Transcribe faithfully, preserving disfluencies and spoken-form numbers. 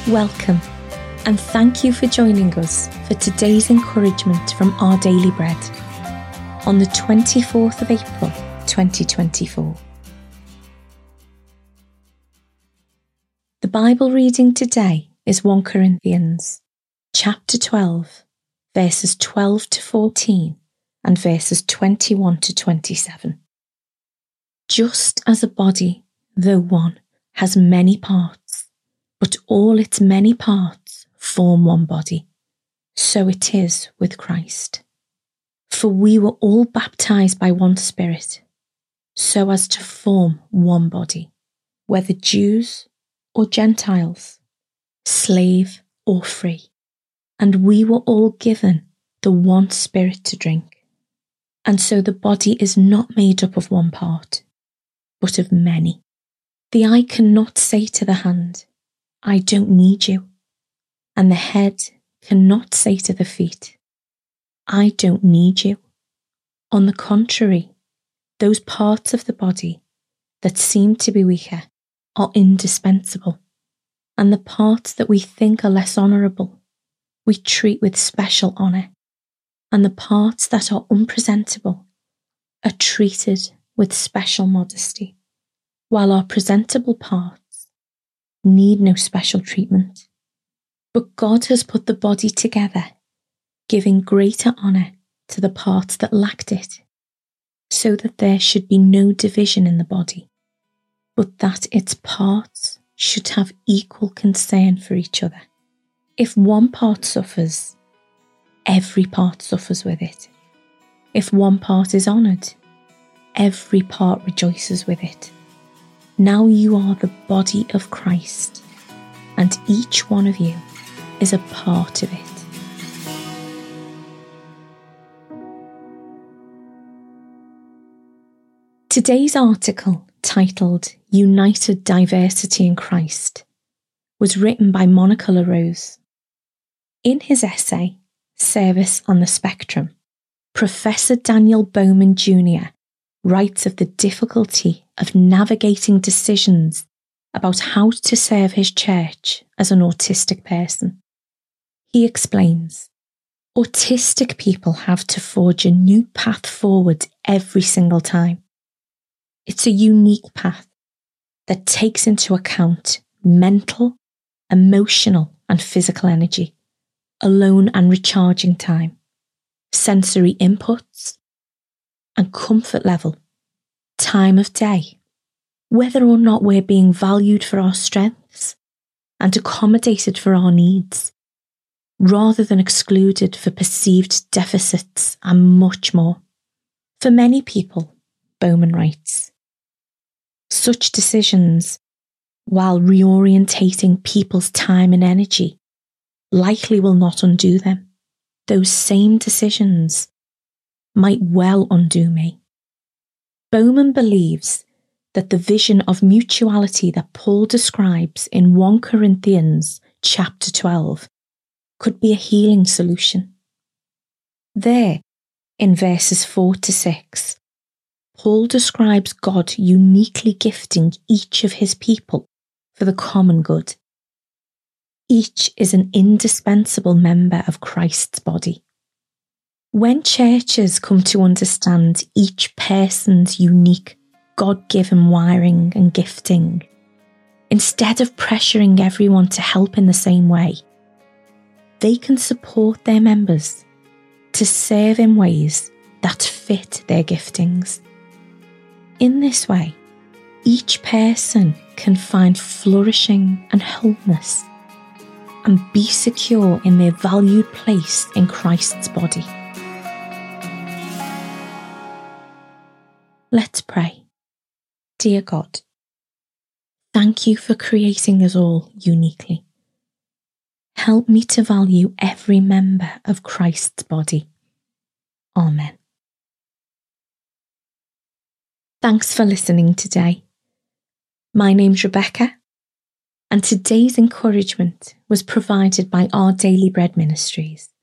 Welcome, and thank you for joining us for today's encouragement from Our Daily Bread on the twenty-fourth of April, twenty twenty-four. The Bible reading today is First Corinthians chapter twelve, verses twelve to fourteen and verses twenty-one to twenty-seven. Just as a body, though one, has many parts, but all its many parts form one body, so it is with Christ. For we were all baptized by one Spirit, so as to form one body, whether Jews or Gentiles, slave or free, and we were all given the one Spirit to drink. And so the body is not made up of one part, but of many. The eye cannot say to the hand, I don't need you, and the head cannot say to the feet, I don't need you. On the contrary, those parts of the body that seem to be weaker are indispensable, and the parts that we think are less honourable we treat with special honour, and the parts that are unpresentable are treated with special modesty, while our presentable parts need no special treatment. But God has put the body together, giving greater honour to the parts that lacked it, so that there should be no division in the body, but that its parts should have equal concern for each other. If one part suffers, every part suffers with it. If one part is honoured, every part rejoices with it. Now you are the body of Christ, and each one of you is a part of it. Today's article, titled United Diversity in Christ, was written by Monica LaRose. In his essay, Service on the Spectrum, Professor Daniel Bowman Junior writes of the difficulty of navigating decisions about how to serve his church as an autistic person. He explains, autistic people have to forge a new path forward every single time. It's a unique path that takes into account mental, emotional and physical energy, alone and recharging time, sensory inputs, and comfort level, time of day, whether or not we're being valued for our strengths and accommodated for our needs, rather than excluded for perceived deficits and much more. For many people, Bowman writes, such decisions, while reorientating people's time and energy, likely will not undo them. Those same decisions might well undo me. Bowman believes that the vision of mutuality that Paul describes in First Corinthians chapter twelve could be a healing solution. There, in verses four to six, Paul describes God uniquely gifting each of his people for the common good. Each is an indispensable member of Christ's body. When churches come to understand each person's unique, God-given wiring and gifting, instead of pressuring everyone to help in the same way, they can support their members to serve in ways that fit their giftings. In this way, each person can find flourishing and wholeness and be secure in their valued place in Christ's body. Let's pray. Dear God, thank you for creating us all uniquely. Help me to value every member of Christ's body. Amen. Thanks for listening today. My name's Rebecca, and today's encouragement was provided by Our Daily Bread Ministries.